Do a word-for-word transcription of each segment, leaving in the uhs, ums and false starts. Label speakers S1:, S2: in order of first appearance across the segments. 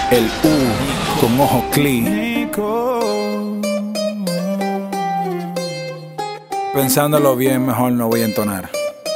S1: El U con ojo clean. Pensándolo bien, mejor no voy a entonar.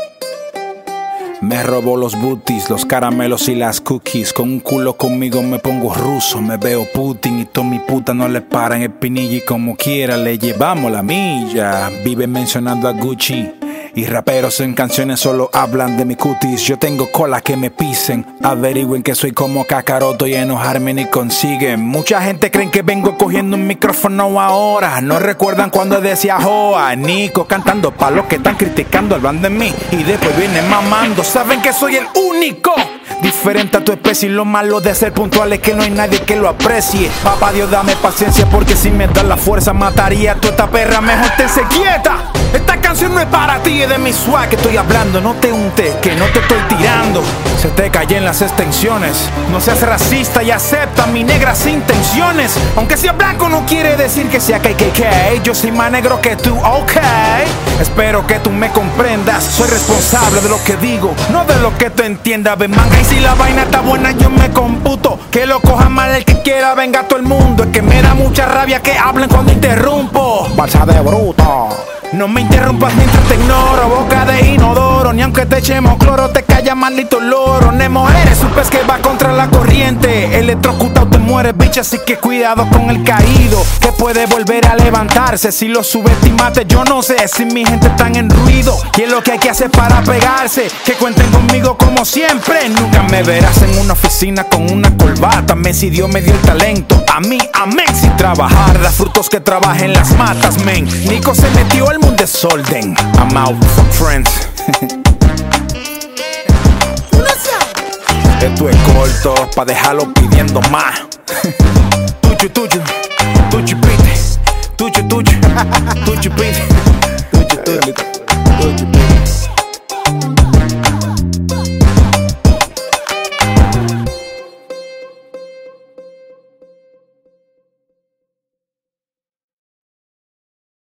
S1: Me robo los booties, los caramelos y las cookies. Con un culo conmigo me pongo ruso, me veo Putin y toda mi puta no le paran el pinilli. Como quiera le llevamos la milla. Vive mencionando a Gucci y raperos en canciones solo hablan de mi cutis. Yo tengo cola que me pisen, averigüen que soy como Kakaroto y enojarme ni consiguen. Mucha gente creen que vengo cogiendo un micrófono ahora. No recuerdan cuando decía Joa, Nico cantando pa' los que están criticando, hablan de mí y después vienen mamando. Saben que soy el único diferente a tu especie, y lo malo de ser puntual es que no hay nadie que lo aprecie. Papá Dios, dame paciencia porque si me das la fuerza mataría a tu esta perra, mejor tense quieta. Esta canción no es para ti, es de mi swag que estoy hablando. No te untes, que no te estoy tirando. Se te cayen las extensiones. No seas racista y acepta mis negras intenciones. Aunque sea blanco no quiere decir que sea K K K. Yo soy más negro que tú, ok. Espero que tú me comprendas. Soy responsable de lo que digo, no de lo que tú entiendas. Ven manga, y si la vaina está buena yo me computo. Que lo coja mal el que quiera, venga todo el mundo. Es que me da mucha rabia que hablen cuando interrumpo. Balsa de bruto. No me interrumpas mientras te ignoro, boca de inodoro. Ni aunque te echemos cloro te calla maldito loro. Nemo, eres un pez que va contra la corriente. Electrocutado te mueres, bitch, así que cuidado con el caído, que puede volver a levantarse. Si lo subestimaste, yo no sé si mi gente está en ruido. Y es lo que hay que hacer para pegarse. Que cuenten conmigo como siempre. Nunca me verás en una oficina con una corbata. Messi Dios me dio el talento, a mí, amén. Sin trabajar, da frutos que trabajen las matas, men. Nico se metió al un desorden. I'm out for friends. Esto es corto pa' dejarlo pidiendo más. Tuyo, tuyo, tuyo, pite. Tuyo, tuyo, tuyo, pite. Tuyo, tuyo, tuyo.